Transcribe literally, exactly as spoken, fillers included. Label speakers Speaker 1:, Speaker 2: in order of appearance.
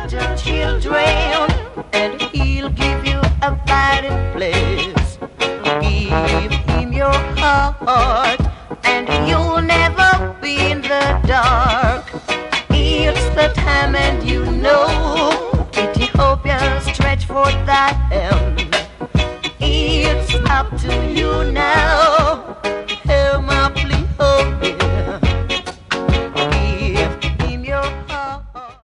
Speaker 1: little children, and he'll give you a fighting place. Give him your heart,